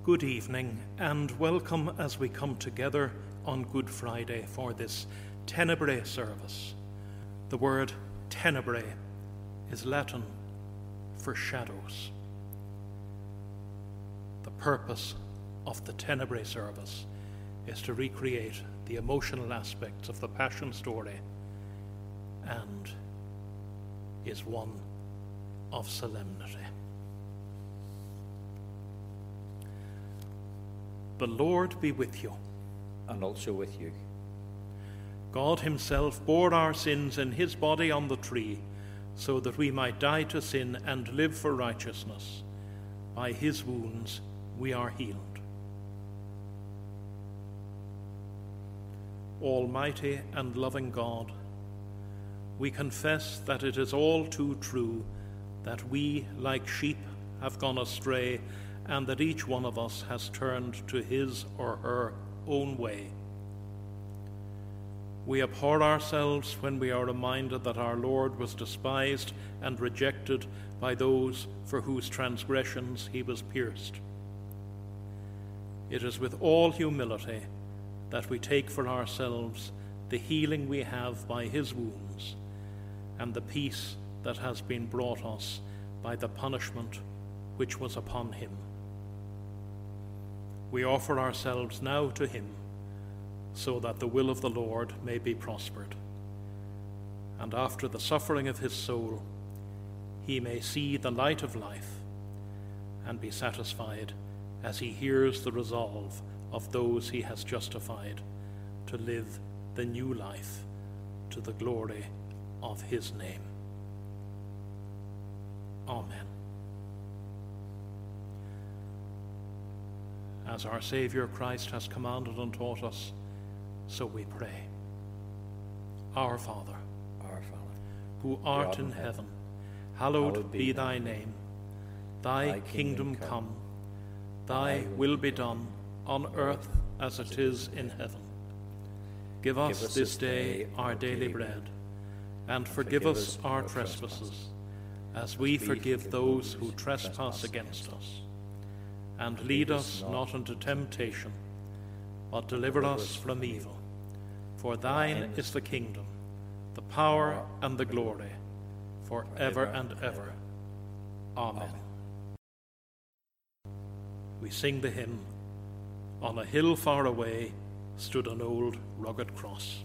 Good evening and welcome as we come together on Good Friday for this Tenebrae service. The word tenebrae is Latin for shadows. The purpose of the Tenebrae service is to recreate the emotional aspects of the Passion story and is one of solemnity. The Lord be with you. And also with you. God himself bore our sins in his body on the tree, so that we might die to sin and live for righteousness. By his wounds we are healed. Almighty and loving God, we confess that it is all too true that we, like sheep, have gone astray, and that each one of us has turned to his or her own way. We abhor ourselves when we are reminded that our Lord was despised and rejected by those for whose transgressions he was pierced. It is with all humility that we take for ourselves the healing we have by his wounds and the peace that has been brought us by the punishment which was upon him. We offer ourselves now to him, so that the will of the Lord may be prospered, and after the suffering of his soul, he may see the light of life and be satisfied as he hears the resolve of those he has justified to live the new life to the glory of his name. Amen. As our Saviour Christ has commanded and taught us, so we pray. Our Father, who art in heaven, hallowed be thy name. Thy kingdom come, thy will be done on earth as it is in heaven. Give us this day our daily bread, and forgive us our trespasses, as we forgive those who trespass against us. And lead us not into temptation, but deliver us from evil. For thine is the kingdom, the power, and the glory, for ever and ever. Amen. We sing the hymn, "On a hill far away stood an old rugged cross."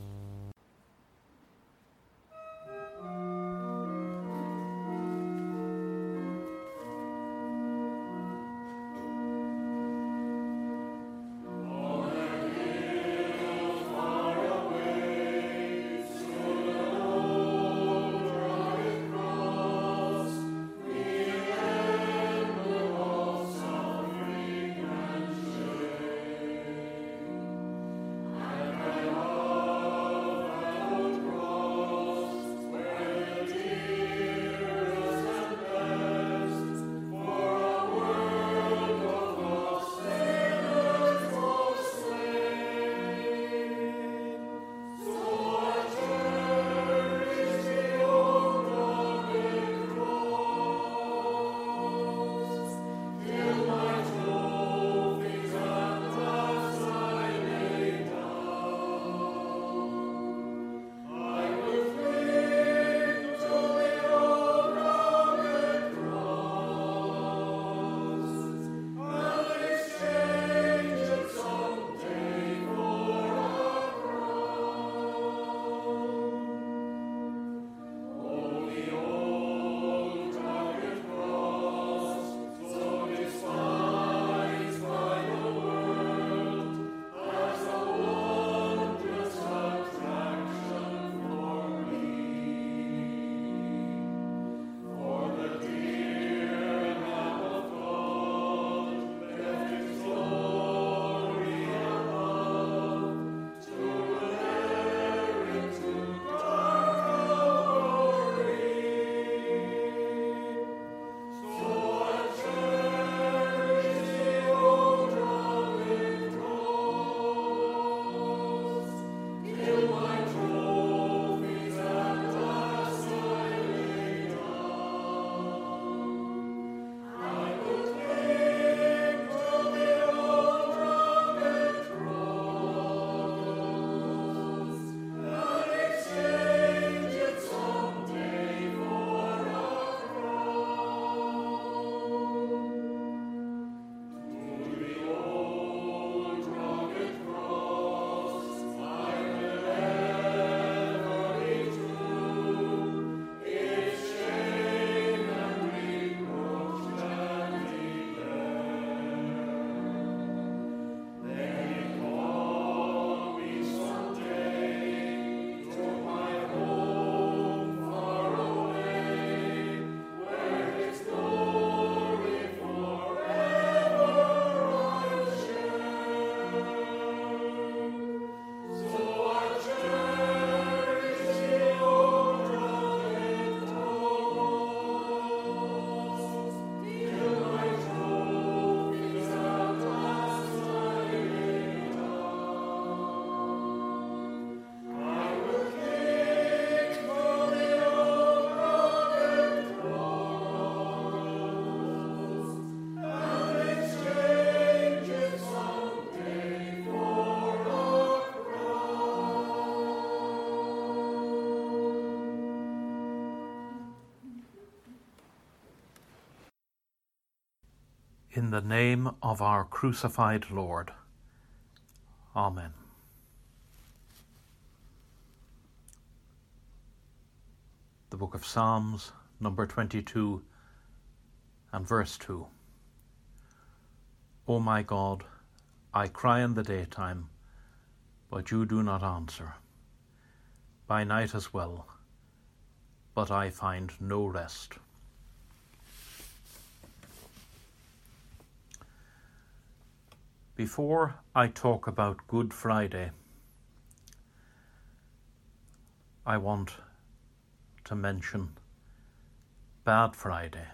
Oh In the name of our crucified Lord. Amen. The Book of Psalms, number 22, and verse 2. O my God, I cry in the daytime, but you do not answer. By night as well, but I find no rest. Before I talk about Good Friday, I want to mention Bad Friday.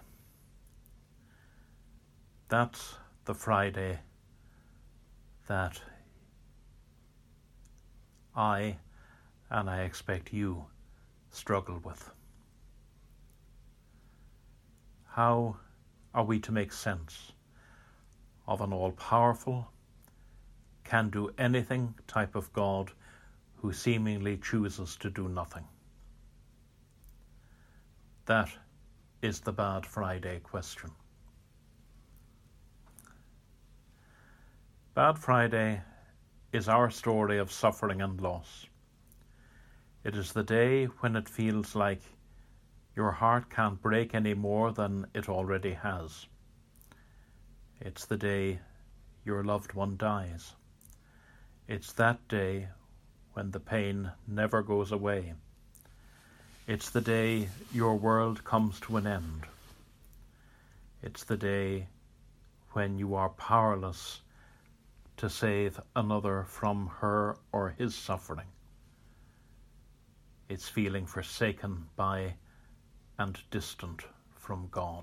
That's the Friday that I, and I expect you, struggle with. How are we to make sense of an all-powerful, can-do-anything type of God who seemingly chooses to do nothing? That is the Bad Friday question. Bad Friday is our story of suffering and loss. It is the day when it feels like your heart can't break any more than it already has. It's the day your loved one dies. It's that day when the pain never goes away. It's the day your world comes to an end. It's the day when you are powerless to save another from her or his suffering. It's feeling forsaken by and distant from God.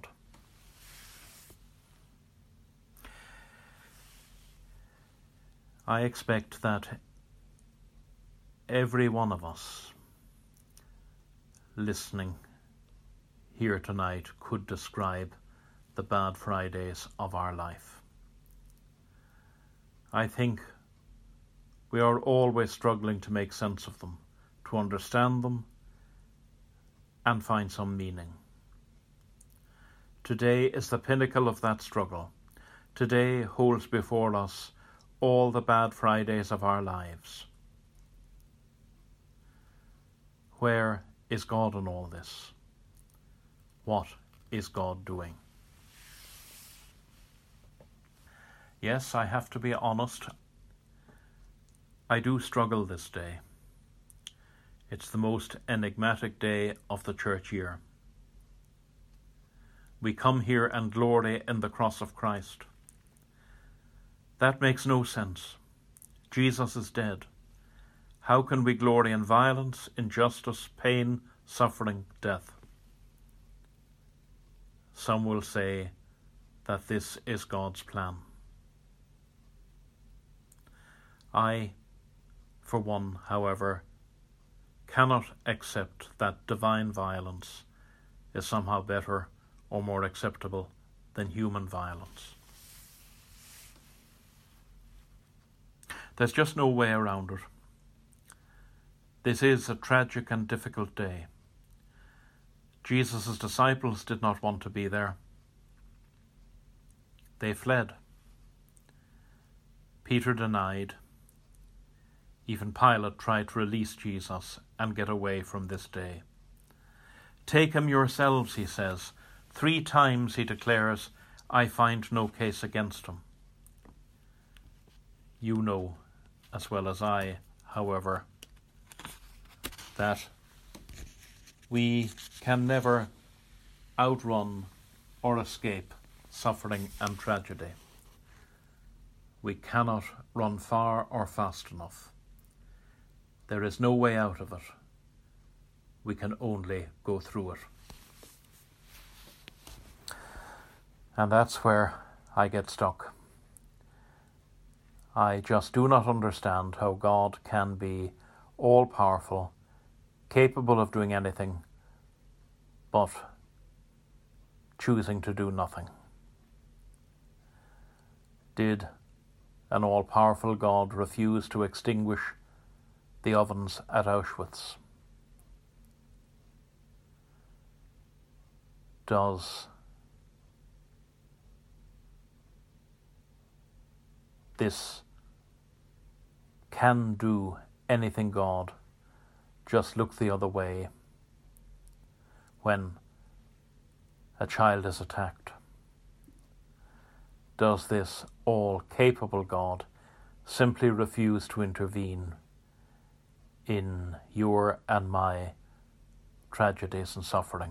I expect that every one of us listening here tonight could describe the Bad Fridays of our life. I think we are always struggling to make sense of them, to understand them, and find some meaning. Today is the pinnacle of that struggle. Today holds before us all the Bad Fridays of our lives. Where is God in all this? What is God doing? Yes, I have to be honest. I do struggle this day. It's the most enigmatic day of the church year. We come here and glory in the cross of Christ. That makes no sense. Jesus is dead. How can we glory in violence, injustice, pain, suffering, death? Some will say that this is God's plan. I, for one, however, cannot accept that divine violence is somehow better or more acceptable than human violence. There's just no way around it. This is a tragic and difficult day. Jesus' disciples did not want to be there. They fled. Peter denied. Even Pilate tried to release Jesus and get away from this day. Take him yourselves, he says. 3 times he declares, I find no case against him. You know, as well as I, however, that we can never outrun or escape suffering and tragedy. We cannot run far or fast enough. There is no way out of it. We can only go through it. And that's where I get stuck. I just do not understand how God can be all-powerful, capable of doing anything, but choosing to do nothing. Did an all-powerful God refuse to extinguish the ovens at Auschwitz? Does this can do anything God just look the other way when a child is attacked? Does this all-capable God simply refuse to intervene in your and my tragedies and suffering?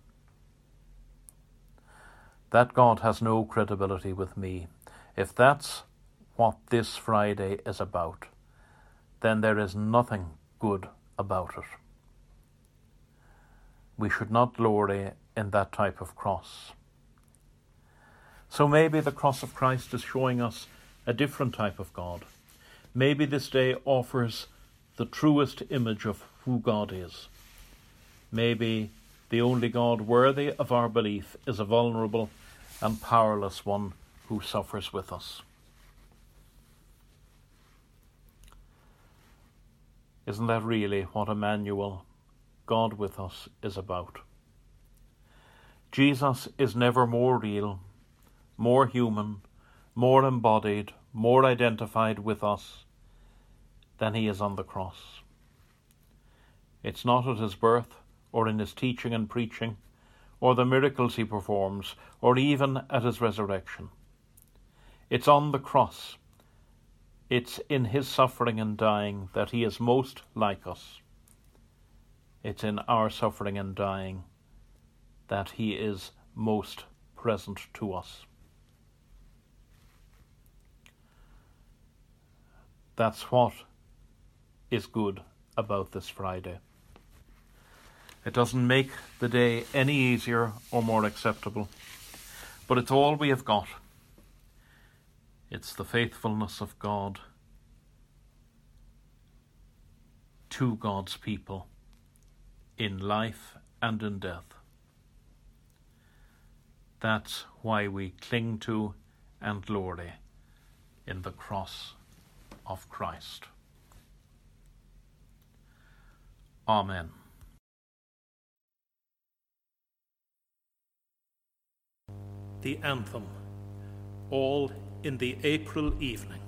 That God has no credibility with me. If that's what this Friday is about, then there is nothing good about it. We should not glory in that type of cross. So maybe the cross of Christ is showing us a different type of God. Maybe this day offers the truest image of who God is. Maybe the only God worthy of our belief is a vulnerable and powerless one who suffers with us. Isn't that really what Emmanuel, God with us, is about? Jesus is never more real, more human, more embodied, more identified with us than he is on the cross. It's not at his birth, or in his teaching and preaching, or the miracles he performs, or even at his resurrection. It's on the cross. It's in his suffering and dying that he is most like us. It's in our suffering and dying that he is most present to us. That's what is good about this Friday. It doesn't make the day any easier or more acceptable, but it's all we have got. It's the faithfulness of God to God's people in life and in death. That's why we cling to and glory in the cross of Christ. Amen. The anthem, all in the April evening.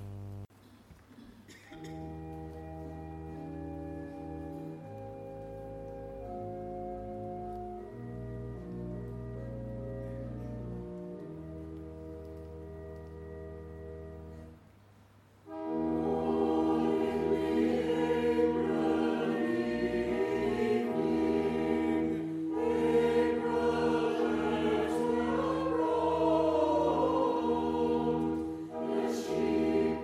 She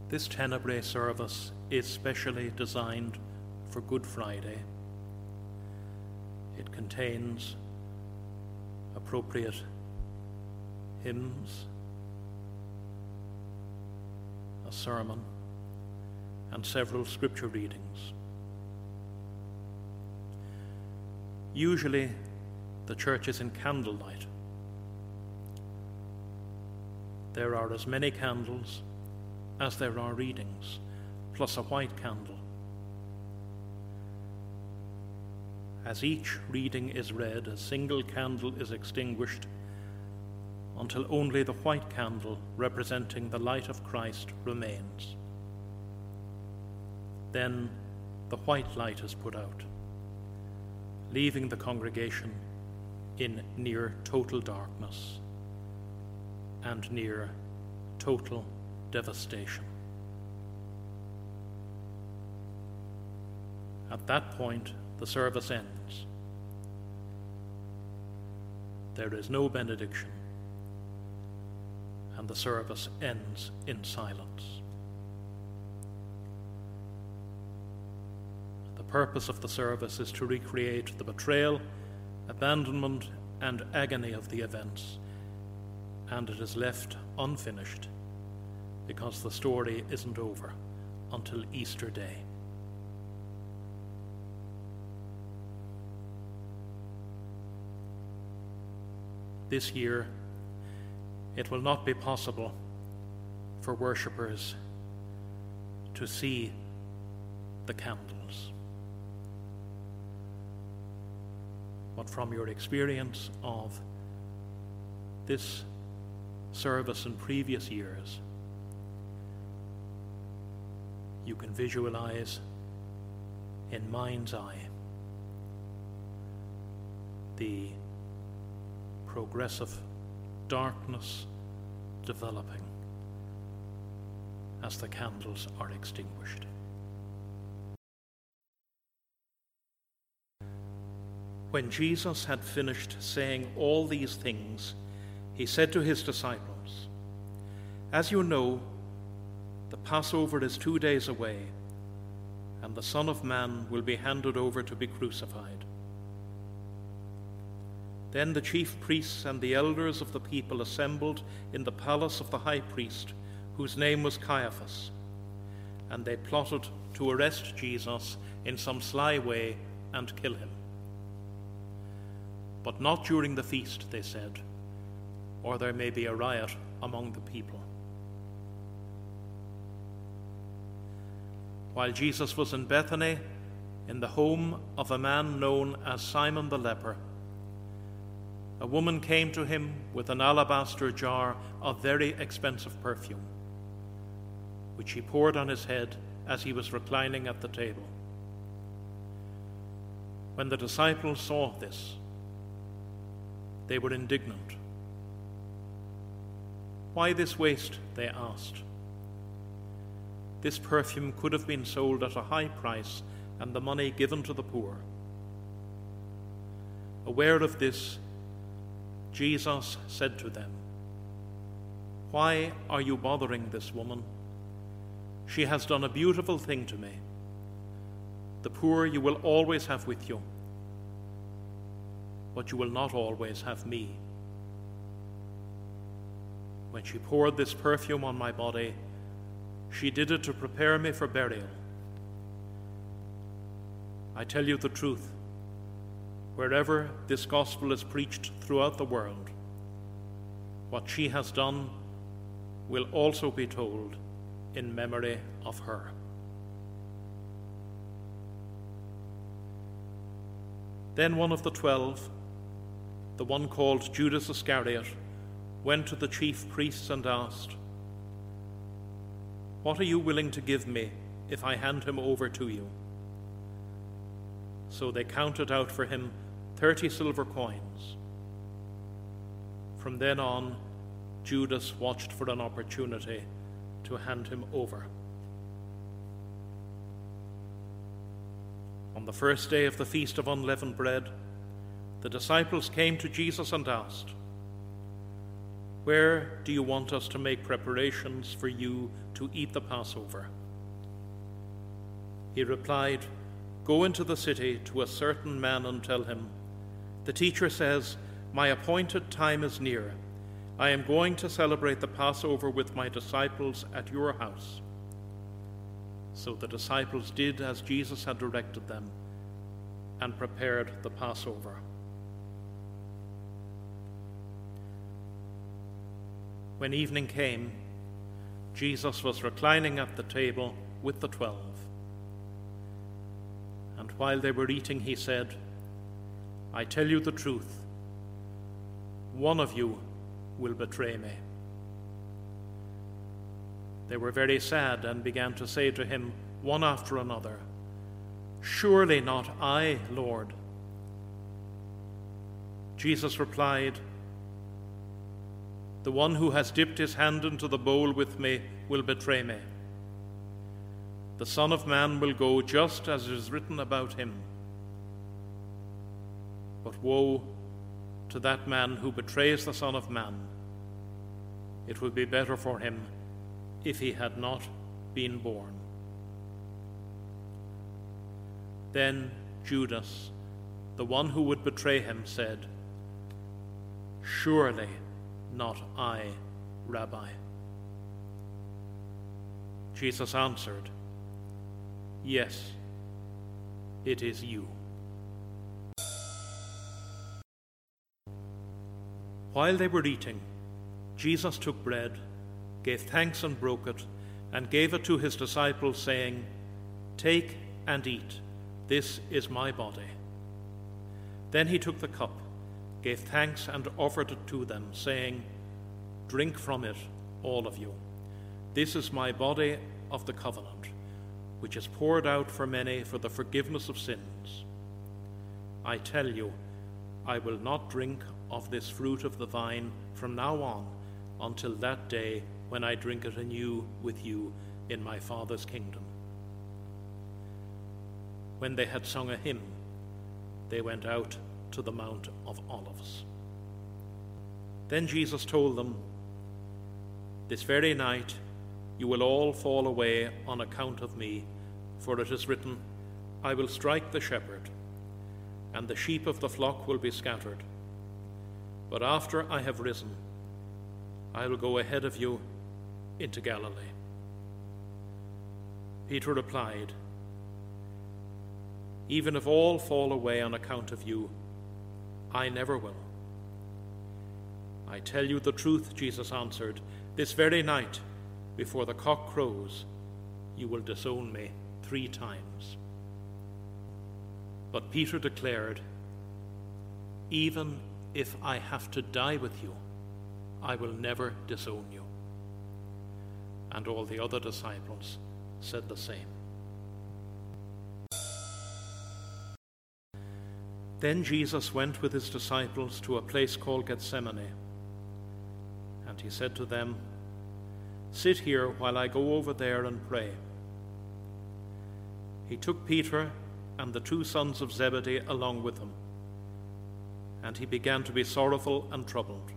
This Tenebrae service is specially designed for Good Friday. It contains appropriate hymns, a sermon, and several scripture readings. Usually, the church is in candlelight. There are as many candles as there are readings, plus a white candle. As each reading is read, a single candle is extinguished until only the white candle representing the light of Christ remains. Then the white light is put out, leaving the congregation in near total darkness and near total devastation. At that point, the service ends. There is no benediction, and the service ends in silence. The purpose of the service is to recreate the betrayal, abandonment, and agony of the events, and it is left unfinished because the story isn't over until Easter Day. This year, it will not be possible for worshippers to see the candles. But from your experience of this service in previous years, you can visualize in mind's eye the progressive darkness developing as the candles are extinguished. When Jesus had finished saying all these things, he said to his disciples, "As you know, the Passover is 2 days away, and the Son of Man will be handed over to be crucified." Then the chief priests and the elders of the people assembled in the palace of the high priest, whose name was Caiaphas, and they plotted to arrest Jesus in some sly way and kill him. But not during the feast, they said, or there may be a riot among the people. While Jesus was in Bethany, in the home of a man known as Simon the leper, a woman came to him with an alabaster jar of very expensive perfume, which he poured on his head as he was reclining at the table. When the disciples saw this, they were indignant. "Why this waste?" they asked. "This perfume could have been sold at a high price and the money given to the poor." Aware of this, Jesus said to them, "Why are you bothering this woman? She has done a beautiful thing to me. The poor you will always have with you, but you will not always have me. When she poured this perfume on my body, she did it to prepare me for burial. I tell you the truth, wherever this gospel is preached throughout the world, what she has done will also be told in memory of her." Then one of the 12, the one called Judas Iscariot, went to the chief priests and asked, "What are you willing to give me if I hand him over to you?" So they counted out for him 30 silver coins. From then on, Judas watched for an opportunity to hand him over. On the first day of the Feast of Unleavened Bread, the disciples came to Jesus and asked, "Where do you want us to make preparations for you to eat the Passover?" He replied, "Go into the city to a certain man and tell him, 'The teacher says, my appointed time is near. I am going to celebrate the Passover with my disciples at your house.'" So the disciples did as Jesus had directed them and prepared the Passover. When evening came, Jesus was reclining at the table with the 12. And while they were eating, he said, "I tell you the truth, one of you will betray me." They were very sad and began to say to him one after another, "Surely not I, Lord." Jesus replied, "The one who has dipped his hand into the bowl with me will betray me. The Son of Man will go just as it is written about him. But woe to that man who betrays the Son of Man. It would be better for him if he had not been born." Then Judas, the one who would betray him, said, "Surely not I, Rabbi." Jesus answered, "Yes, it is you." While they were eating, Jesus took bread, gave thanks and broke it, and gave it to his disciples, saying, "Take and eat. This is my body." Then he took the cup, gave thanks, and offered it to them, saying, "Drink from it, all of you. This is my body of the covenant, which is poured out for many for the forgiveness of sins. I tell you, I will not drink of this fruit of the vine from now on until that day when I drink it anew with you in my Father's kingdom." When they had sung a hymn, they went out to the Mount of Olives. Then Jesus told them, "This very night you will all fall away on account of me, for it is written, 'I will strike the shepherd, and the sheep of the flock will be scattered.' But after I have risen, I will go ahead of you into Galilee." Peter replied, "Even if all fall away on account of you, I never will." "I tell you the truth," Jesus answered, "this very night, before the cock crows, you will disown me 3 times. But Peter declared, "Even if I have to die with you, I will never disown you." And all the other disciples said the same. Then Jesus went with his disciples to a place called Gethsemane, and he said to them, "Sit here while I go over there and pray." He took Peter and the 2 sons of Zebedee along with him, and he began to be sorrowful and troubled.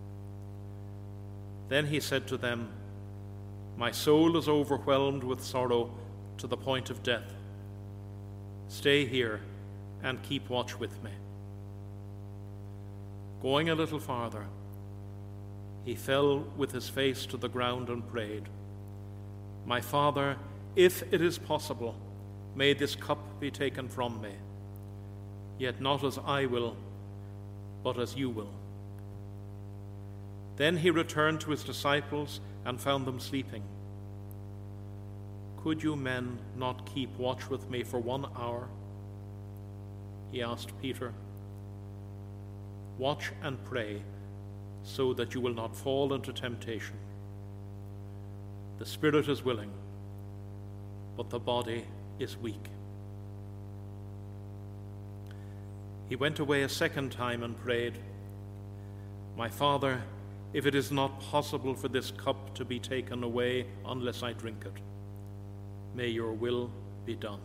Then he said to them, "My soul is overwhelmed with sorrow to the point of death. Stay here and keep watch with me." Going a little farther, he fell with his face to the ground and prayed, "My Father, if it is possible, may this cup be taken from me. Yet not as I will, but as you will." Then he returned to his disciples and found them sleeping. "Could you men not keep watch with me for 1 hour?" He asked Peter. "Watch and pray, so that you will not fall into temptation. The spirit is willing, but the body is weak." He went away a second time and prayed, "My Father, if it is not possible for this cup to be taken away unless I drink it, may your will be done."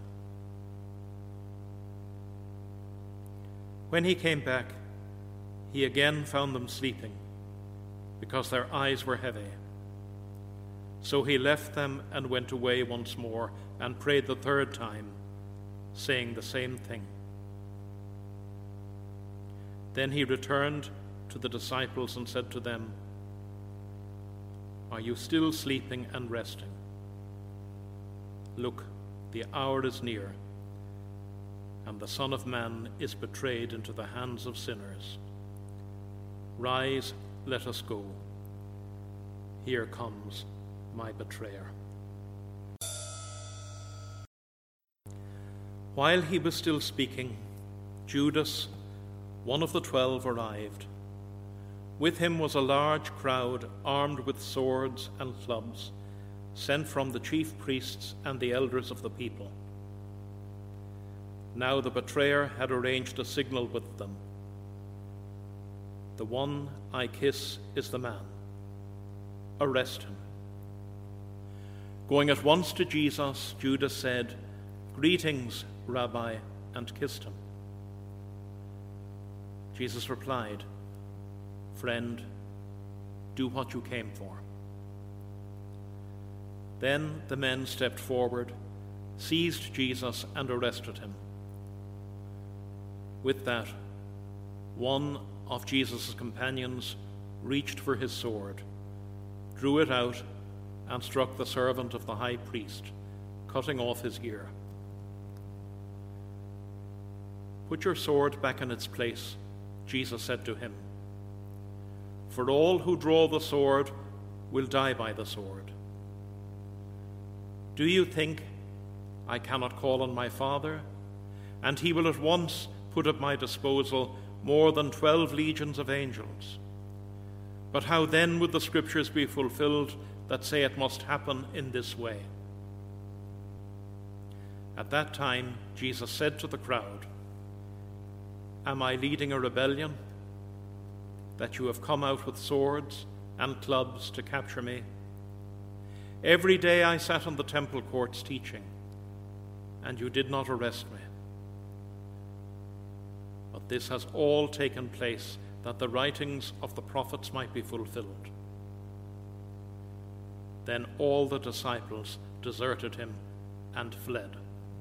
When he came back, he again found them sleeping, because their eyes were heavy. So he left them and went away once more and prayed the third time, saying the same thing. Then he returned to the disciples and said to them, "Are you still sleeping and resting? Look, the hour is near, and the Son of Man is betrayed into the hands of sinners. Rise, let us go. Here comes my betrayer." While he was still speaking, Judas, one of the 12, arrived. With him was a large crowd armed with swords and clubs, sent from the chief priests and the elders of the people. Now the betrayer had arranged a signal with them. "The one I kiss is the man. Arrest him." Going at once to Jesus, Judas said, "Greetings, Rabbi," and kissed him. Jesus replied, "Friend, do what you came for." Then the men stepped forward, seized Jesus, and arrested him. With that, one of Jesus' companions reached for his sword, drew it out, and struck the servant of the high priest, cutting off his ear. "Put your sword back in its place," Jesus said to him. "For all who draw the sword will die by the sword. Do you think I cannot call on my Father, and he will at once put at my disposal more than 12 legions of angels? But how then would the scriptures be fulfilled that say it must happen in this way?" At that time, Jesus said to the crowd, "Am I leading a rebellion, that you have come out with swords and clubs to capture me? Every day I sat in the temple courts teaching, and you did not arrest me. But this has all taken place that the writings of the prophets might be fulfilled." Then all the disciples deserted him and fled.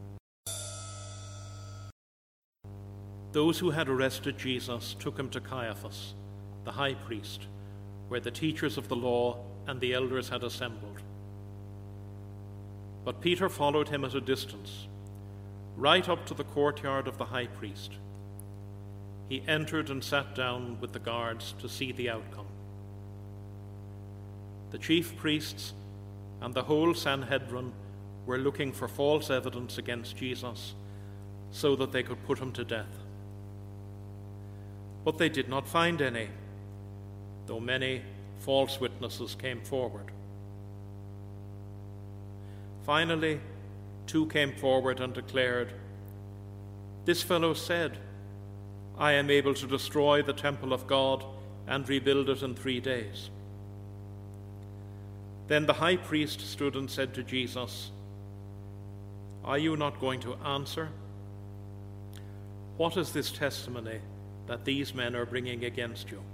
Those who had arrested Jesus took him to Caiaphas, the high priest, where the teachers of the law and the elders had assembled. But Peter followed him at a distance, right up to the courtyard of the high priest. He entered and sat down with the guards to see the outcome. The chief priests and the whole Sanhedrin were looking for false evidence against Jesus so that they could put him to death. But they did not find any, though many false witnesses came forward. Finally, 2 came forward and declared, "This fellow said, 'I am able to destroy the temple of God and rebuild it in 3 days.'" Then the high priest stood and said to Jesus, "Are you not going to answer? What is this testimony that these men are bringing against you?"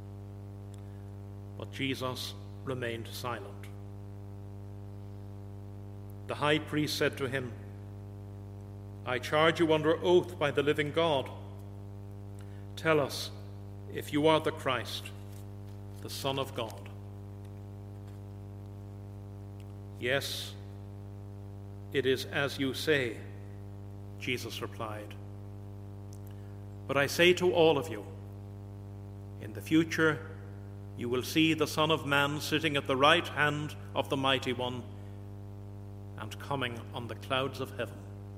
But Jesus remained silent. The high priest said to him, "I charge you under oath by the living God. Tell us if you are the Christ, the Son of God." "Yes, it is as you say," Jesus replied. "But I say to all of you, in the future you will see the Son of Man sitting at the right hand of the Mighty One and coming on the clouds of heaven."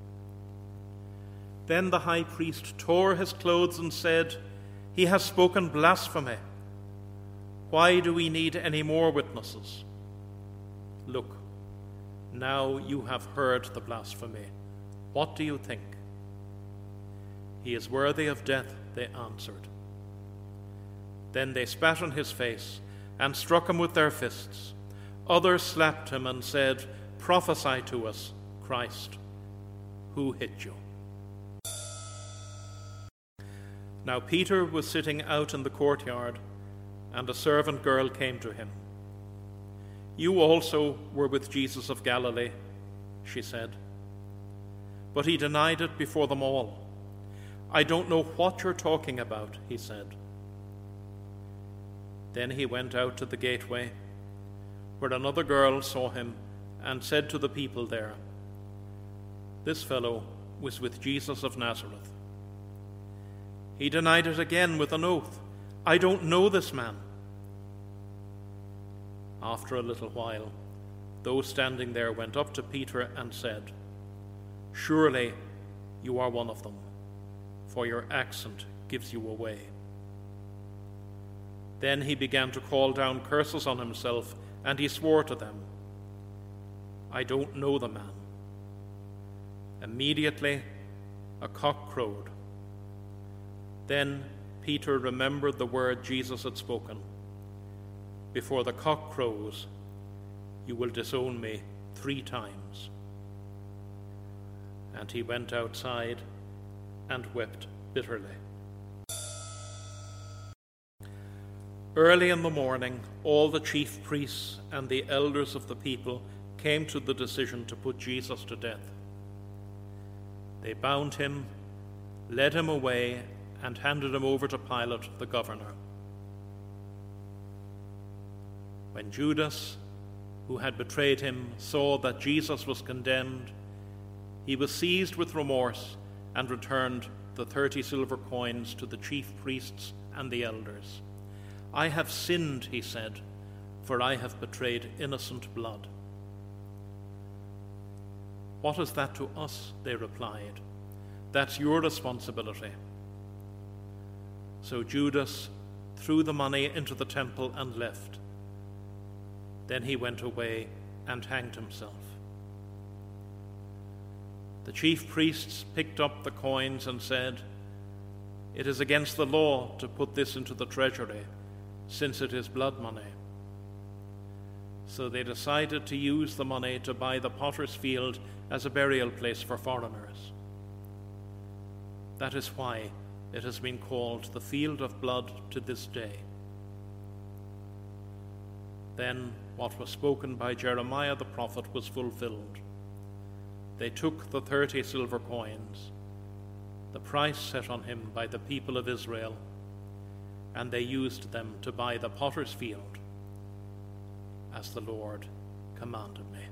Then the high priest tore his clothes and said, "He has spoken blasphemy. Why do we need any more witnesses? Look, now you have heard the blasphemy. What do you think?" "He is worthy of death," they answered. Then they spat on his face and struck him with their fists. Others slapped him and said, "Prophesy to us, Christ. Who hit you?" Now Peter was sitting out in the courtyard, and a servant girl came to him. "You also were with Jesus of Galilee," she said. But he denied it before them all. "I don't know what you're talking about," he said. Then he went out to the gateway, where another girl saw him and said to the people there, "This fellow was with Jesus of Nazareth." He denied it again with an oath, "I don't know this man." After a little while, those standing there went up to Peter and said, "Surely you are one of them, for your accent gives you away." Then he began to call down curses on himself, and he swore to them, "I don't know the man." Immediately a cock crowed. Then Peter remembered the word Jesus had spoken, "Before the cock crows, you will disown me 3 times." And he went outside and wept bitterly. Early in the morning, all the chief priests and the elders of the people came to the decision to put Jesus to death. They bound him, led him away, and handed him over to Pilate, the governor. When Judas, who had betrayed him, saw that Jesus was condemned, he was seized with remorse and returned the 30 silver coins to the chief priests and the elders. "I have sinned," he said, "for I have betrayed innocent blood." "What is that to us?" they replied. "That's your responsibility." So Judas threw the money into the temple and left. Then he went away and hanged himself. The chief priests picked up the coins and said, "It is against the law to put this into the treasury, since it is blood money." So they decided to use the money to buy the potter's field as a burial place for foreigners. That is why it has been called the Field of Blood to this day. Then what was spoken by Jeremiah the prophet was fulfilled. They took the 30 silver coins, the price set on him by the people of Israel, and they used them to buy the potter's field, as the Lord commanded me.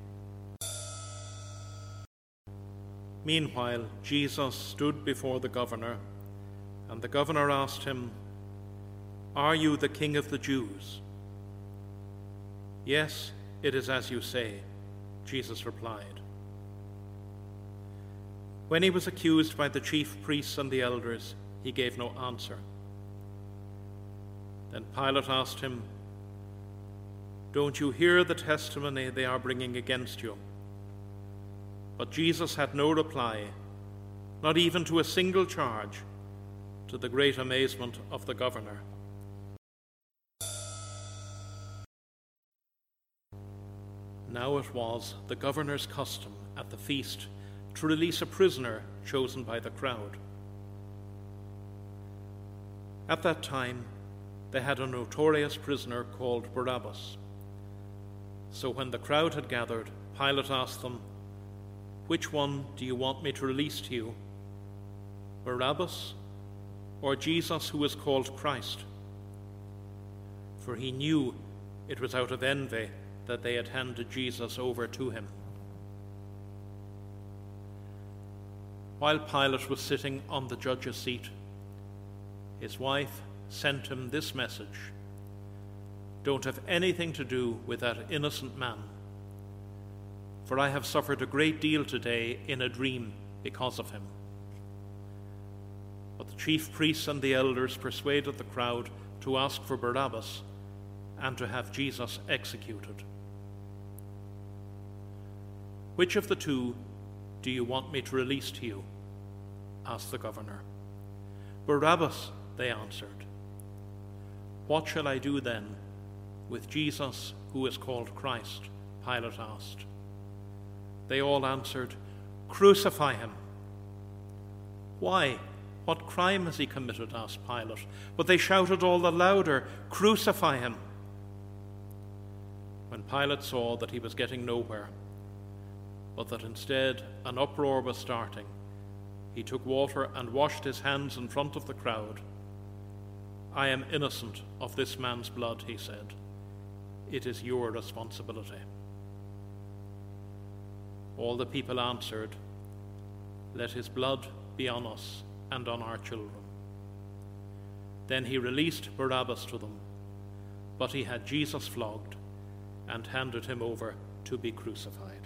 Meanwhile, Jesus stood before the governor, and the governor asked him, "Are you the king of the Jews?" "Yes, it is as you say," Jesus replied. When he was accused by the chief priests and the elders, he gave no answer. Then Pilate asked him, "Don't you hear the testimony they are bringing against you?" But Jesus had no reply, not even to a single charge, to the great amazement of the governor. Now it was the governor's custom at the feast to release a prisoner chosen by the crowd. At that time, they had a notorious prisoner called Barabbas. So when the crowd had gathered, Pilate asked them, "Which one do you want me to release to you, Barabbas or Jesus who is called Christ?" For he knew it was out of envy that they had handed Jesus over to him. While Pilate was sitting on the judge's seat, his wife sent him this message: "Don't have anything to do with that innocent man, for I have suffered a great deal today in a dream because of him." But the chief priests and the elders persuaded the crowd to ask for Barabbas and to have Jesus executed. "Which of the two do you want me to release to you?" asked the governor. "Barabbas," they answered. "What shall I do then with Jesus who is called Christ?" Pilate asked. They all answered, "Crucify him." "Why?" "What crime has he committed?" asked Pilate. But they shouted all the louder, "Crucify him!" When Pilate saw that he was getting nowhere, but that instead an uproar was starting, he took water and washed his hands in front of the crowd. "I am innocent of this man's blood," he said. "It is your responsibility." All the people answered, "Let his blood be on us and on our children." Then he released Barabbas to them, but he had Jesus flogged and handed him over to be crucified.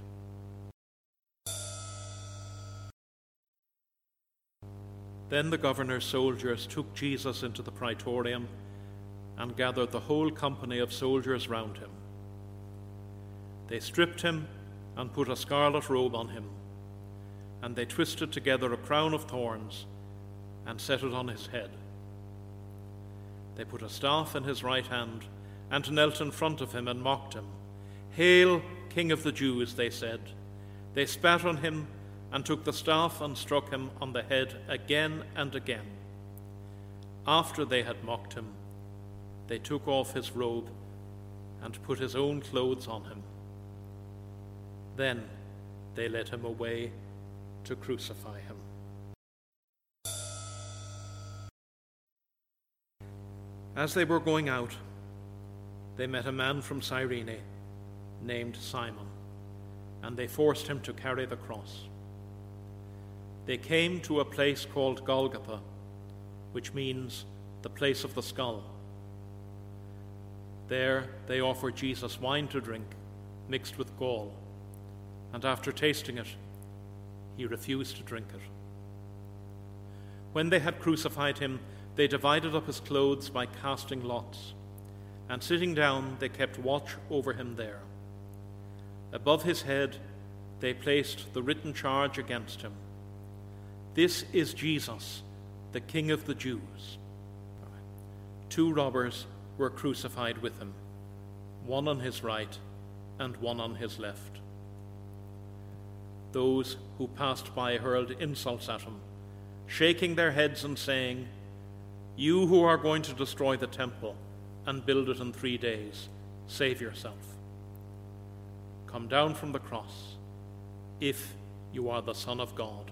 Then the governor's soldiers took Jesus into the praetorium and gathered the whole company of soldiers round him. They stripped him and put a scarlet robe on him, and they twisted together a crown of thorns and set it on his head. They put a staff in his right hand and knelt in front of him and mocked him. "Hail, King of the Jews," they said. They spat on him and took the staff and struck him on the head again and again. After they had mocked him, they took off his robe and put his own clothes on him. Then they led him away to crucify him. As they were going out, they met a man from Cyrene named Simon, and they forced him to carry the cross. They came to a place called Golgotha, which means the place of the skull. There they offered Jesus wine to drink, mixed with gall, and after tasting it, he refused to drink it. When they had crucified him, they divided up his clothes by casting lots, and sitting down, they kept watch over him there. Above his head, they placed the written charge against him: "This is Jesus, the King of the Jews." 2 robbers were crucified with him, one on his right and one on his left. Those who passed by hurled insults at him, shaking their heads and saying, "You who are going to destroy the temple and build it in 3 days, save yourself. Come down from the cross, if you are the Son of God."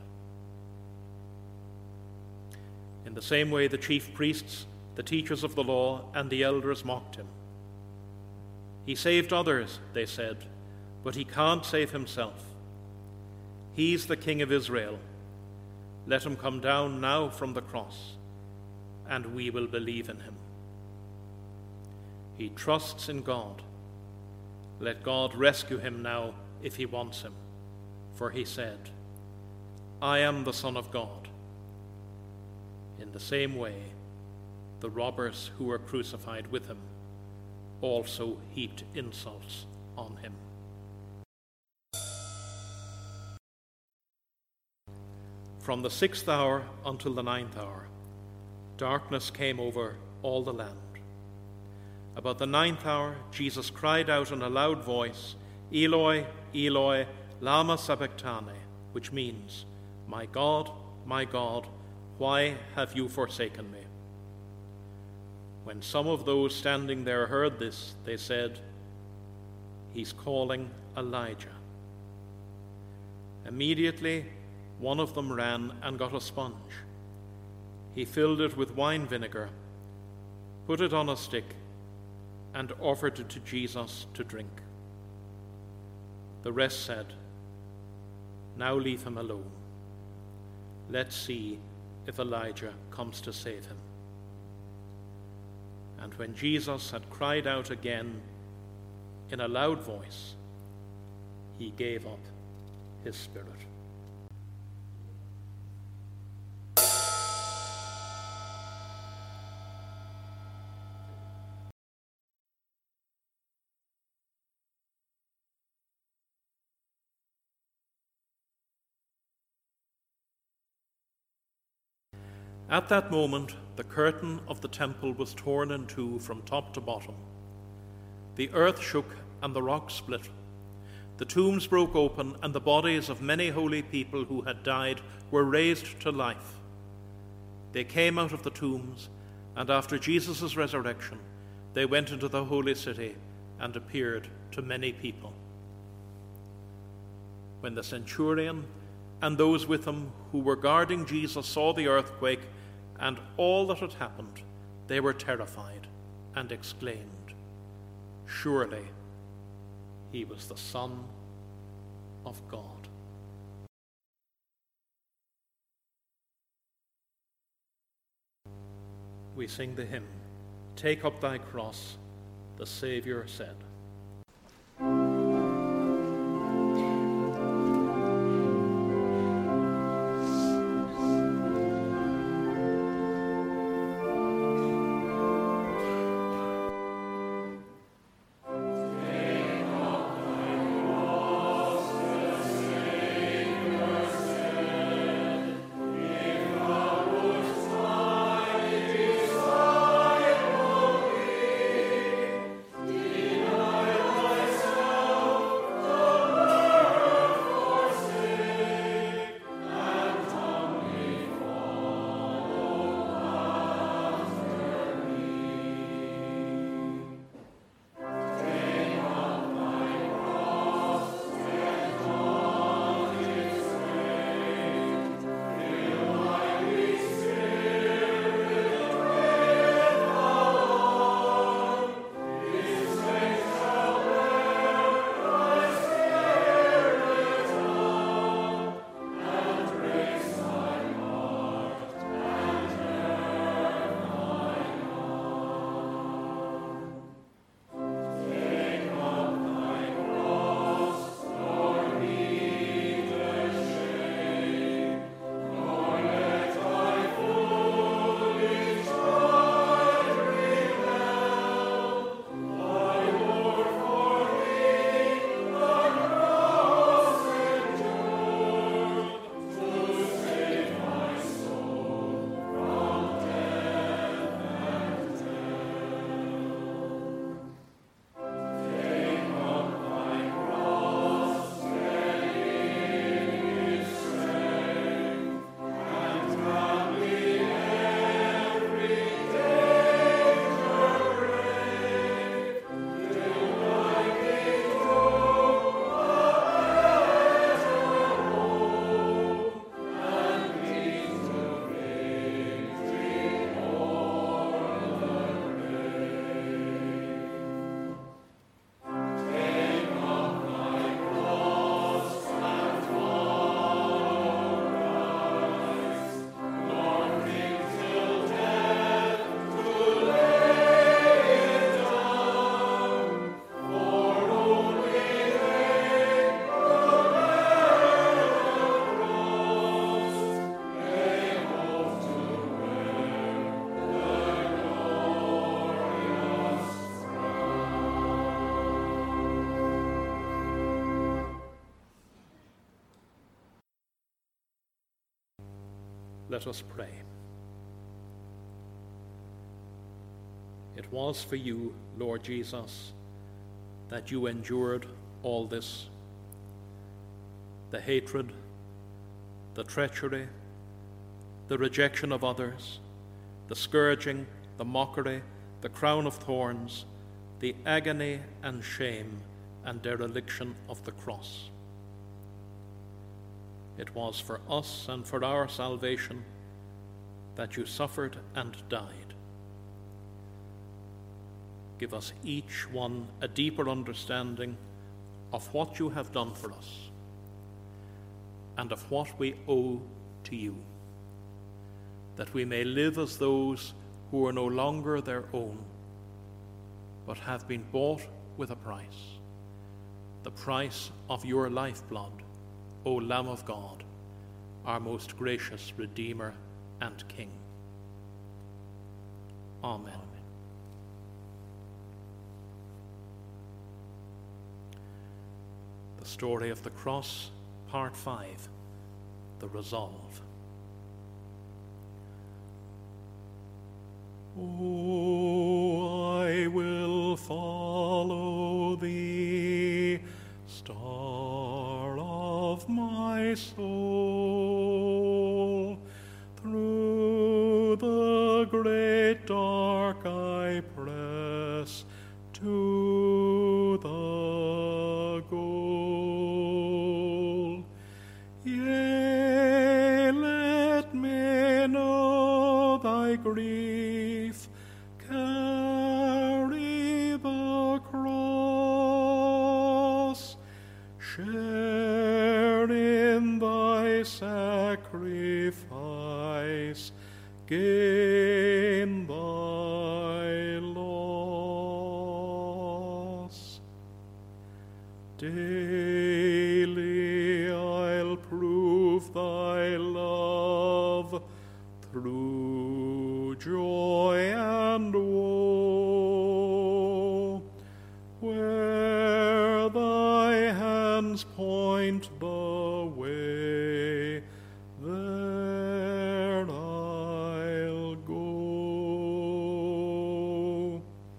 In the same way, the chief priests, the teachers of the law, and the elders mocked him. "He saved others," they said, "but he can't save himself. He's the King of Israel. Let him come down now from the cross, and we will believe in him. He trusts in God. Let God rescue him now if he wants him. For he said, 'I am the Son of God.'" In the same way, the robbers who were crucified with him also heaped insults on him. From the 6th hour until the 9th hour, darkness came over all the land. About the 9th hour, Jesus cried out in a loud voice, "Eloi, Eloi, lama sabachthani," which means, my God, why have you forsaken me?" When some of those standing there heard this, they said, "He's calling Elijah." Immediately, one of them ran and got a sponge. He filled it with wine vinegar, put it on a stick, and offered it to Jesus to drink. The rest said, "Now leave him alone. Let's see if Elijah comes to save him." And when Jesus had cried out again in a loud voice, he gave up his spirit. At that moment, the curtain of the temple was torn in two from top to bottom. The earth shook and the rocks split. The tombs broke open, and the bodies of many holy people who had died were raised to life. they came out of the tombs, and after Jesus' resurrection, they went into the holy city and appeared to many people. When the centurion and those with him who were guarding Jesus saw the earthquake and all that had happened, they were terrified and exclaimed, "Surely he was the Son of God." We sing the hymn, "Take up thy cross," the Saviour said. Let us pray. It was for you, Lord Jesus, that you endured all this: the hatred, the treachery, the rejection of others, the scourging, the mockery, the crown of thorns, the agony and shame and dereliction of the cross. It was for us and for our salvation that you suffered and died. Give us each one a deeper understanding of what you have done for us and of what we owe to you, that we may live as those who are no longer their own, but have been bought with a price, the price of your lifeblood, O Lamb of God, our most gracious Redeemer and King. Amen. The Story of the Cross, Part 5, The Resolve. Oh, I will follow thee, star of my soul, through to the great dark I press, to the goal. Yea, let me know thy grief, carry the cross, share in thy sacrifice, gain thy loss. Daily I'll prove thy love through joy and woe. Where thy hands point the way, there I'll go.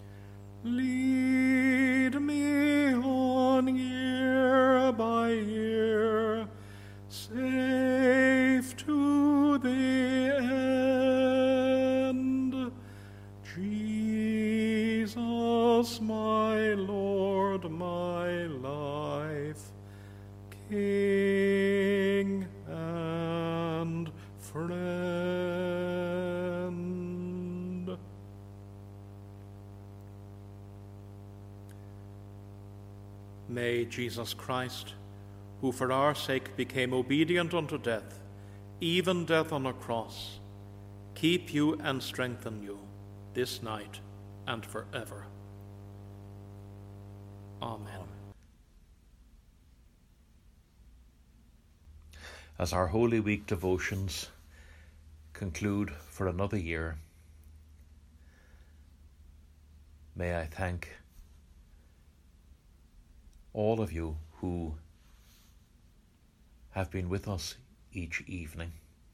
Lead me on year by year, safe to the end. Jesus, my Lord, my life, King and friend. May Jesus Christ, who for our sake became obedient unto death, even death on a cross, keep you and strengthen you this night and forever. Amen. As our Holy Week devotions conclude for another year, may I thank all of you who have been with us each evening.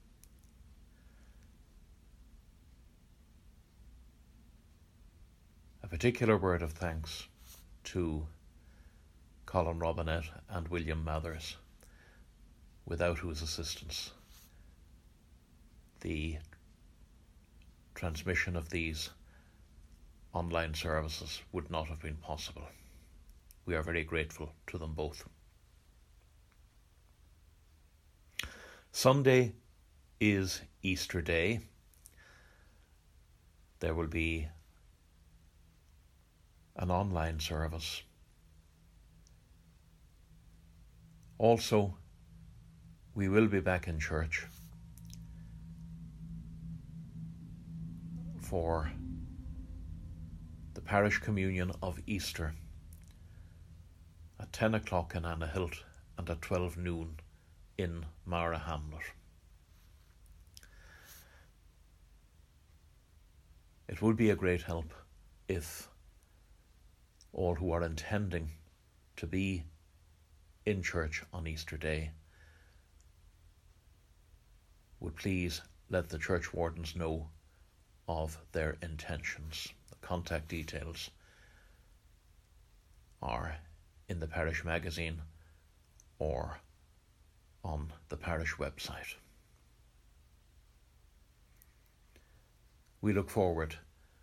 A particular word of thanks to Colin Robinette and William Mathers, without whose assistance the transmission of these online services would not have been possible. We are very grateful to them both. Sunday is Easter Day. There will be an online service. Also, we will be back in church for the parish communion of Easter at 10 o'clock in Annahilt and at 12 noon in Mara Hamlet. It would be a great help if all who are intending to be in church on Easter Day would please let the church wardens know of their intentions. The contact details are in the parish magazine or on the parish website. We look forward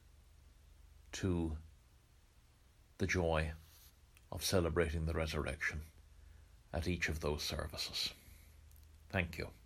to the joy of celebrating the resurrection at each of those services. Thank you.